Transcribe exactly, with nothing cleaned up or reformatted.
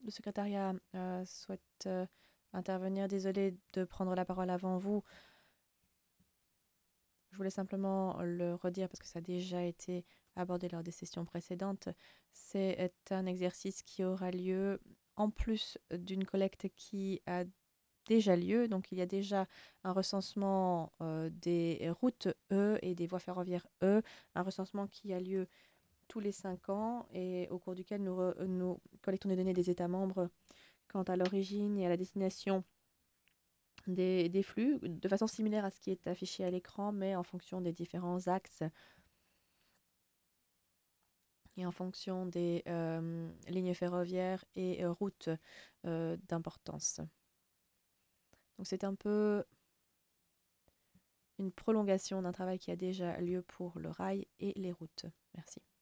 le secrétariat euh, souhaite euh, intervenir. Désolée de prendre la parole avant vous. Je voulais simplement le redire parce que ça a déjà été abordé lors des sessions précédentes. C'est un exercice qui aura lieu en plus d'une collecte qui a déjà lieu. Donc, il y a déjà un recensement euh, des routes E et des voies ferroviaires E, un recensement qui a lieu tous les cinq ans et au cours duquel nous, re- nous collectons des données des États membres quant à l'origine et à la destination des, des flux, de façon similaire à ce qui est affiché à l'écran, mais en fonction des différents axes et en fonction des euh, lignes ferroviaires et euh, routes euh, d'importance. Donc c'est un peu une prolongation d'un travail qui a déjà lieu pour le rail et les routes. Merci.